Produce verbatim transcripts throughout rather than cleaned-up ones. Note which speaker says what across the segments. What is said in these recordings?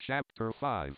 Speaker 1: Chapter five.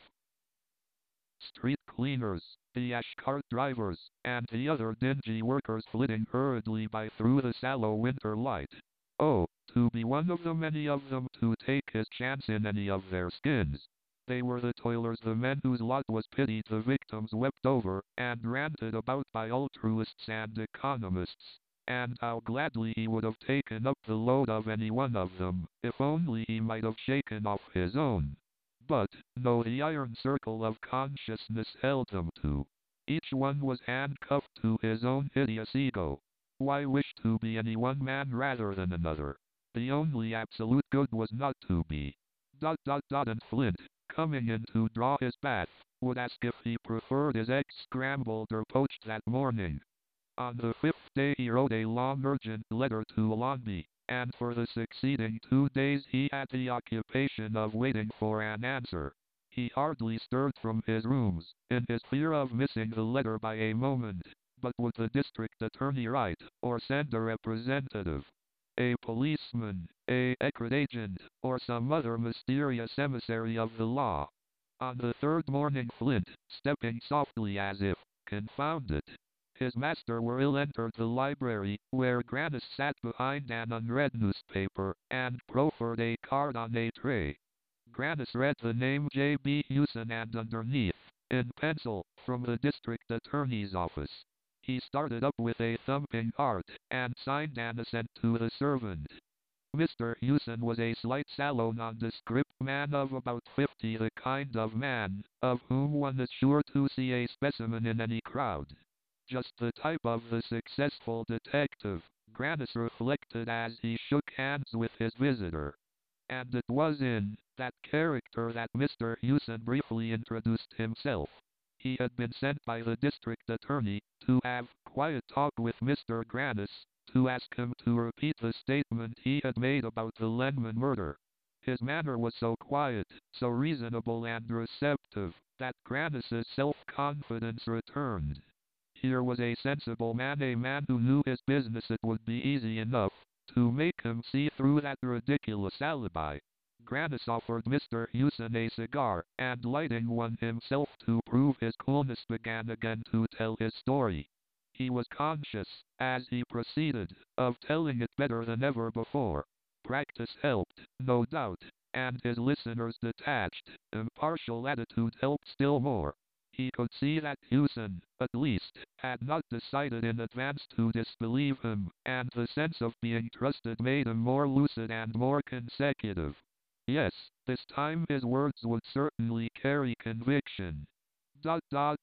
Speaker 1: Street cleaners, the ash cart drivers, and the other dingy workers flitting hurriedly by through the sallow winter light. Oh, to be one of the many of them to take his chance in any of their skins. They were the toilers, the men whose lot was pitied, the victims wept over and ranted about by altruists and economists. And how gladly he would have taken up the load of any one of them, if only he might have shaken off his own. But, no, the iron circle of consciousness held them to. Each one was handcuffed to his own hideous ego. Why wish to be any one man rather than another? The only absolute good was not to be. Dot dot dot and Flint, coming in to draw his bath, would ask if he preferred his eggs scrambled or poached that morning. On the fifth day he wrote a long urgent letter to Alonby, and for the succeeding two days he had the occupation of waiting for an answer. He hardly stirred from his rooms, in his fear of missing the letter by a moment. But would the district attorney write, or send a representative? A policeman, a secret agent, or some other mysterious emissary of the law? On the third morning Flint, stepping softly as if, confounded, his master were ill, entered the library, where Grannis sat behind an unread newspaper, and proffered a card on a tray. Grannis read the name J B Hewson and underneath, in pencil, from the district attorney's office. He started up with a thumping heart, and signed an assent to the servant. Mister Hewson was a slight, sallow, nondescript man of about fifty, the kind of man of whom one is sure to see a specimen in any crowd. Just the type of the successful detective, Grannis reflected as he shook hands with his visitor. And it was in that character that Mister Hewson briefly introduced himself. He had been sent by the district attorney to have quiet talk with Mister Grannis, to ask him to repeat the statement he had made about the Lenman murder. His manner was so quiet, so reasonable and receptive, that Grannis's self-confidence returned. Here was a sensible man, a man who knew his business. It would be easy enough to make him see through that ridiculous alibi. Grannis offered Mister Hewson a cigar, and lighting one himself to prove his coolness, began again to tell his story. He was conscious, as he proceeded, of telling it better than ever before. Practice helped, no doubt, and his listener's detached, impartial attitude helped still more. He could see that Hewson, at least, had not decided in advance to disbelieve him, and the sense of being trusted made him more lucid and more consecutive. Yes, this time his words would certainly carry conviction. Dot dot.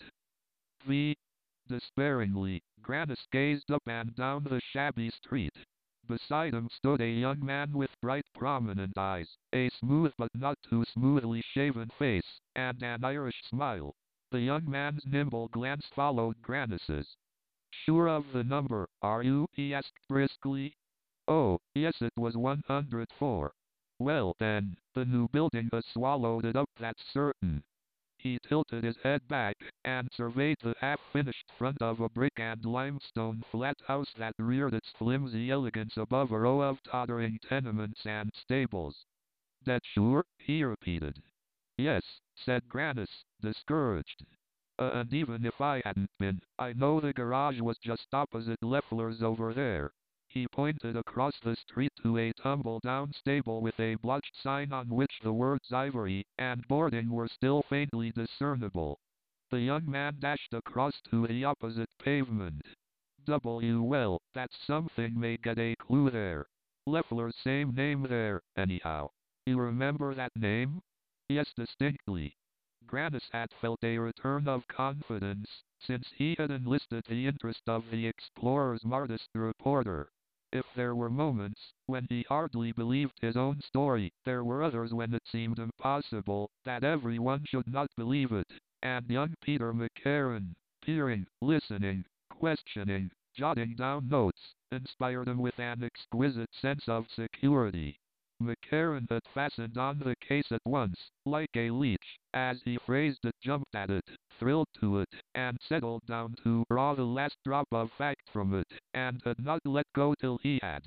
Speaker 1: V. Despairingly, Grannis gazed up and down the shabby street. Beside him stood a young man with bright, prominent eyes, a smooth but not too smoothly shaven face, and an Irish smile. The young man's nimble glance followed Grannis's. "Sure of the number, are you?" he asked briskly. "Oh, yes, it was one hundred four. Well then, the new building has swallowed it up, that's certain." He tilted his head back, and surveyed the half-finished front of a brick and limestone flat house that reared its flimsy elegance above a row of tottering tenements and stables. "That sure?" he repeated. "Yes," said Grannis, discouraged. Uh, and even if I hadn't been, I know the garage was just opposite Leffler's over there." He pointed across the street to a tumble-down stable with a blotched sign on which the words ivory and boarding were still faintly discernible. The young man dashed across to the opposite pavement. "W well, that's something, may get a clue there. Leffler's same name there, anyhow. You remember that name?" "Yes, distinctly." Grannis had felt a return of confidence, since he had enlisted the interest of the Explorer's smartest reporter. If there were moments when he hardly believed his own story, there were others when it seemed impossible that everyone should not believe it, and young Peter McCarran, peering, listening, questioning, jotting down notes, inspired him with an exquisite sense of security. McCarran had fastened on the case at once, like a leech, as he phrased it, jumped at it, thrilled to it, and settled down to draw the last drop of fact from it, and had not let go till he had.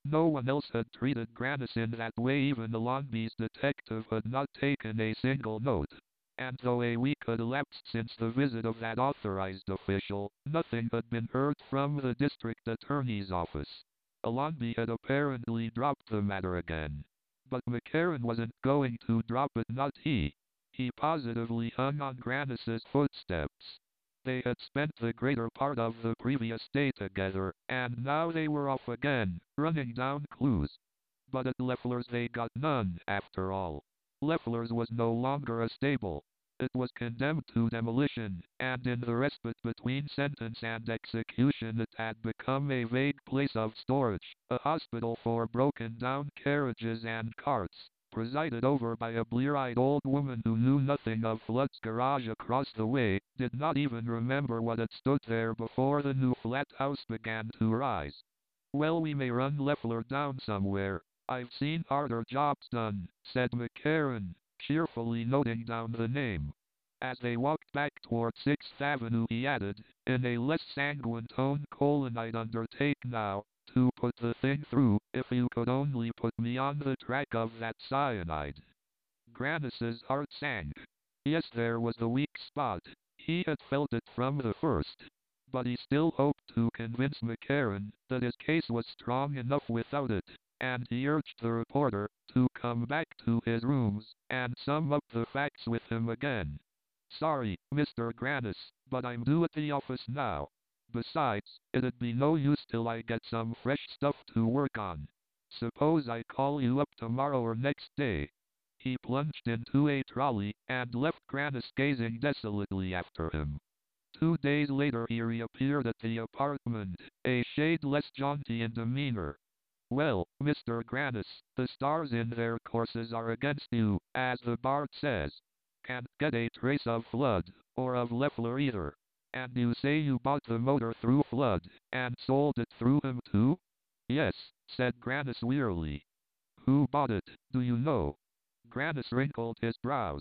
Speaker 1: No one else had treated Grannis in that way. Even the Longby's detective had not taken a single note. And though a week had elapsed since the visit of that authorized official, nothing had been heard from the district attorney's office. Longby had apparently dropped the matter again. But McCarran wasn't going to drop it, not he. He positively hung on Grannis's footsteps. They had spent the greater part of the previous day together, and now they were off again, running down clues. But at Leffler's they got none, after all. Leffler's was no longer a stable. It was condemned to demolition, and in the respite between sentence and execution it had become a vague place of storage, a hospital for broken-down carriages and carts, presided over by a blear-eyed old woman who knew nothing of Flood's garage across the way, did not even remember what had stood there before the new flat house began to rise. Well, we may run Leffler down somewhere. I've seen harder jobs done, said McCarran, cheerfully noting down the name. As they walked back toward sixth Avenue he added, in a less sanguine tone, Colin, I'd undertake now to put the thing through, if you could only put me on the track of that cyanide. Grannis's heart sank. Yes, there was the weak spot. He had felt it from the first. But he still hoped to convince McCarran that his case was strong enough without it, and he urged the reporter to come back to his rooms and sum up the facts with him again. Sorry, Mister Grannis, but I'm due at the office now. Besides, it'd be no use till I get some fresh stuff to work on. Suppose I call you up tomorrow or next day. He plunged into a trolley and left Grannis gazing desolately after him. Two days later he reappeared at the apartment, a shade less jaunty in demeanor. Well, Mister Grannis, the stars in their courses are against you, as the bard says. Can't get a trace of Flood, or of Leffler either. And you say you bought the motor through Flood, and sold it through him too? Yes, said Grannis wearily. Who bought it, do you know? Grannis wrinkled his brows.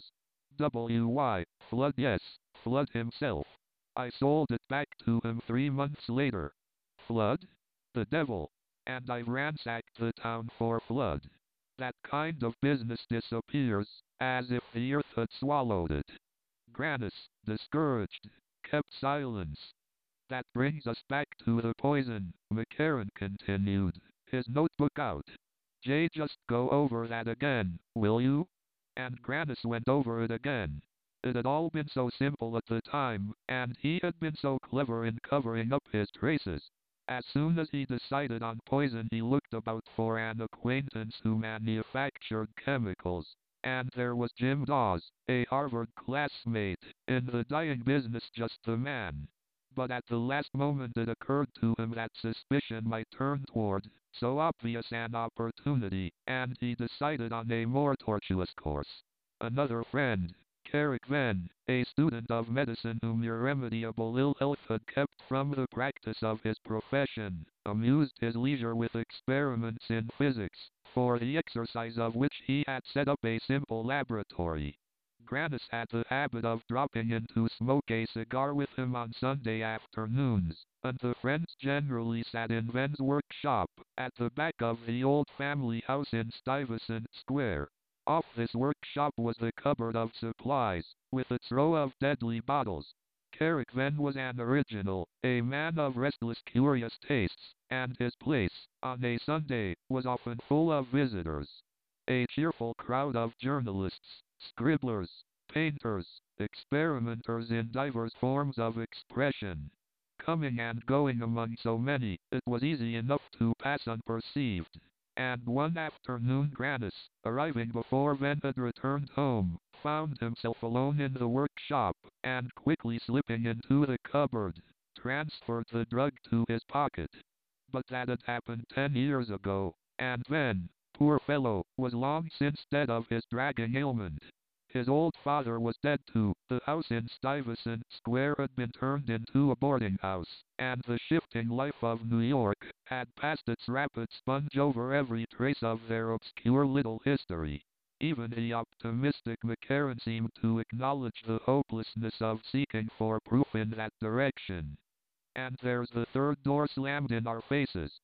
Speaker 1: W Y, Flood, yes, Flood himself. I sold it back to him three months later. Flood? The devil. And I've ransacked the town for Flood. That kind of business disappears, as if the earth had swallowed it. Grannis, discouraged, kept silence. That brings us back to the poison, McCarran continued, his notebook out. Jay, just go over that again, will you? And Grannis went over it again. It had all been so simple at the time, and he had been so clever in covering up his traces. As soon as he decided on poison he looked about for an acquaintance who manufactured chemicals, and there was Jim Dawes, a Harvard classmate, in the dyeing business, just the man. But at the last moment it occurred to him that suspicion might turn toward so obvious an opportunity, and he decided on a more tortuous course. Another friend, Carrick Venn, a student of medicine whom irremediable ill health had kept from the practice of his profession, amused his leisure with experiments in physics, for the exercise of which he had set up a simple laboratory. Grannis had the habit of dropping in to smoke a cigar with him on Sunday afternoons, and the friends generally sat in Venn's workshop, at the back of the old family house in Stuyvesant Square. Off this workshop was the cupboard of supplies, with its row of deadly bottles. Carrick Venn was an original, a man of restless, curious tastes, and his place, on a Sunday, was often full of visitors. A cheerful crowd of journalists, scribblers, painters, experimenters in diverse forms of expression. Coming and going among so many, it was easy enough to pass unperceived. And one afternoon Grannis, arriving before Venn had returned home, found himself alone in the workshop, and quickly slipping into the cupboard, transferred the drug to his pocket. But that had happened ten years ago, and Venn, poor fellow, was long since dead of his dragging ailment. His old father was dead too. The house in Stuyvesant Square had been turned into a boarding house, and the shifting life of New York had passed its rapid sponge over every trace of their obscure little history. Even the optimistic McCarran seemed to acknowledge the hopelessness of seeking for proof in that direction. And there's the third door slammed in our faces.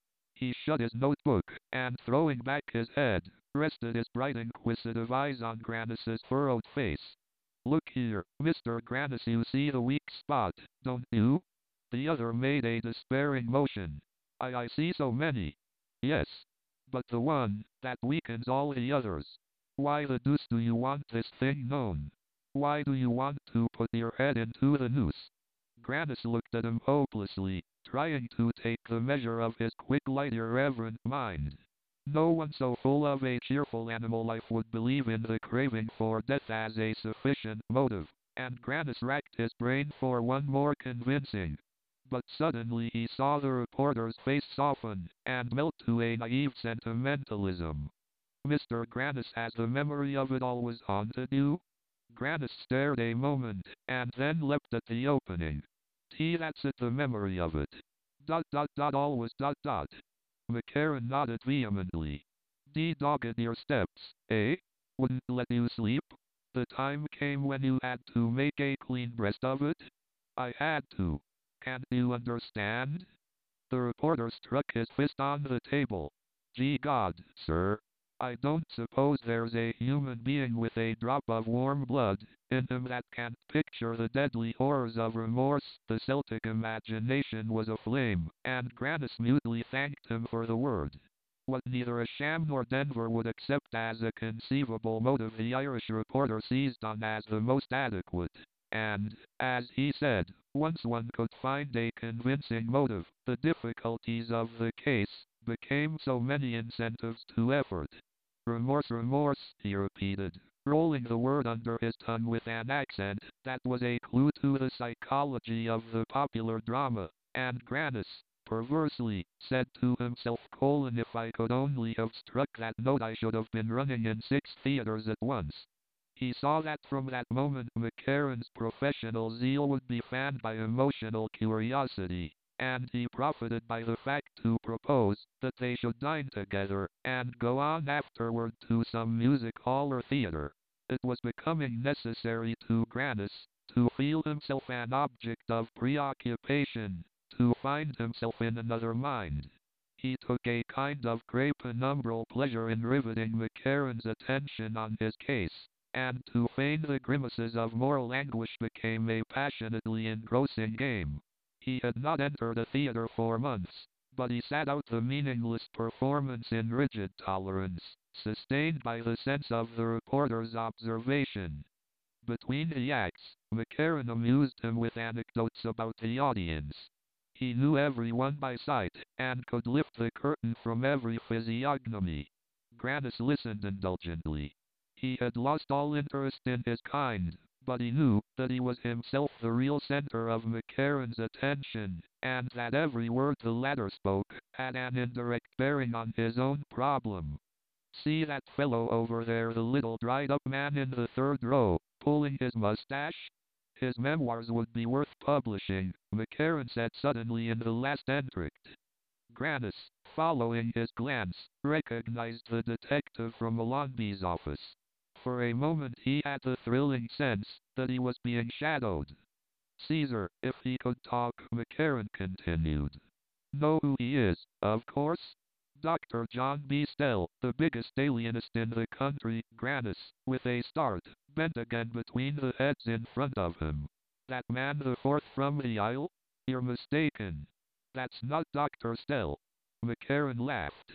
Speaker 1: He shut his notebook, and throwing back his head, rested his bright inquisitive eyes on Grannis's furrowed face. Look here, Mister Grannis, you see the weak spot, don't you? The other made a despairing motion. I, I see so many. Yes. But the one that weakens all the others. Why the deuce do you want this thing known? Why do you want to put your head into the noose? Grannis looked at him hopelessly, trying to take the measure of his quick, light, irreverent mind. No one so full of a cheerful animal life would believe in the craving for death as a sufficient motive, and Grannis racked his brain for one more convincing. But suddenly he saw the reporter's face soften and melt to a naive sentimentalism. Mister Grannis, has the memory of it always haunted you? Grannis stared a moment, and then leapt at the opening. T that's it, the memory of it. Dot dot dot always dot dot. McCarran nodded vehemently. D dogged your steps, eh? Wouldn't let you sleep? The time came when you had to make a clean breast of it? I had to. Can't you understand? The reporter struck his fist on the table. Gee God, sir. I don't suppose there's a human being with a drop of warm blood in him that can't picture the deadly horrors of remorse. The Celtic imagination was aflame, and Grannis mutely thanked him for the word. What neither a sham nor Denver would accept as a conceivable motive, the Irish reporter seized on as the most adequate. And, as he said, once one could find a convincing motive, the difficulties of the case became so many incentives to effort. Remorse, remorse, he repeated, rolling the word under his tongue with an accent that was a clue to the psychology of the popular drama, and Grannis, perversely, said to himself, colon, if I could only have struck that note I should have been running in six theaters at once. He saw that from that moment McCarran's professional zeal would be fanned by emotional curiosity, and he profited by the fact to propose that they should dine together, and go on afterward to some music hall or theater. It was becoming necessary to Grannis to feel himself an object of preoccupation, to find himself in another mind. He took a kind of grey penumbral pleasure in riveting McCarran's attention on his case, and to feign the grimaces of moral anguish became a passionately engrossing game. He had not entered a theater for months, but he sat out the meaningless performance in rigid tolerance, sustained by the sense of the reporter's observation. Between the acts, McCarran amused him with anecdotes about the audience. He knew everyone by sight, and could lift the curtain from every physiognomy. Grannis listened indulgently. He had lost all interest in his kind, but he knew that he was himself the real center of McCarran's attention, and that every word the latter spoke had an indirect bearing on his own problem. See that fellow over there, the little dried-up man in the third row, pulling his mustache? His memoirs would be worth publishing, McCarran said suddenly in the last entr'acte. Grannis, following his glance, recognized the detective from Malonby's office. For a moment he had the thrilling sense that he was being shadowed. Caesar, if he could talk, McCarran continued. Know who he is, of course? Doctor John B. Stell, the biggest alienist in the country. Grannis, with a start, bent again between the heads in front of him. That man the fourth from the aisle? You're mistaken. That's not Doctor Stell. McCarran laughed.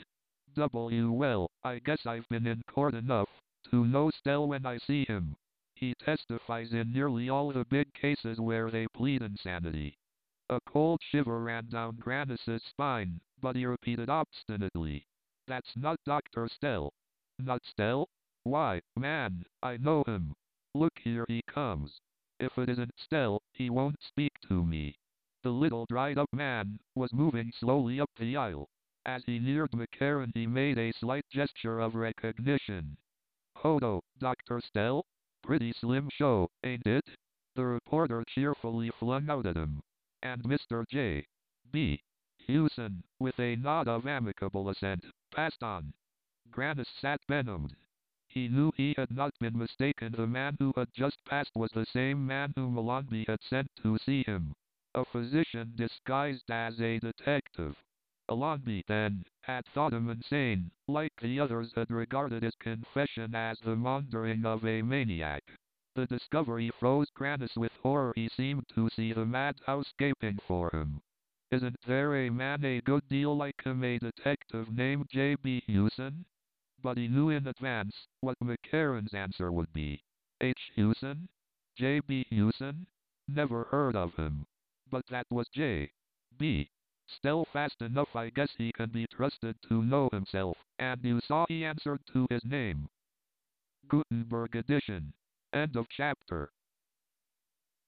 Speaker 1: W well, I guess I've been in court enough to know Stell when I see him. He testifies in nearly all the big cases where they plead insanity. A cold shiver ran down Grannis's spine, but he repeated obstinately. That's not Doctor Stell. Not Stell? Why, man, I know him. Look, here he comes. If it isn't Stell, he won't speak to me. The little dried-up man was moving slowly up the aisle. As he neared McCarran he made a slight gesture of recognition. Hodo, Doctor Stell? Pretty slim show, ain't it? The reporter cheerfully flung out at him. And Mister J. B. Hewson, with a nod of amicable assent, passed on. Grannis sat benumbed. He knew he had not been mistaken. The man who had just passed was the same man whom Malonby had sent to see him. A physician disguised as a detective. Allenby, then, had thought him insane, like the others had regarded his confession as the maundering of a maniac. The discovery froze Grannis with horror. He seemed to see the madhouse gaping for him. Isn't there a man a good deal like him, a detective named J B. Hewson? But he knew in advance what McCarran's answer would be. H. Hewson? J B. Hewson? Never heard of him. But that was J. B. Still fast enough, I guess he can be trusted to know himself, and you saw he answered to his name. Gutenberg edition. End of chapter.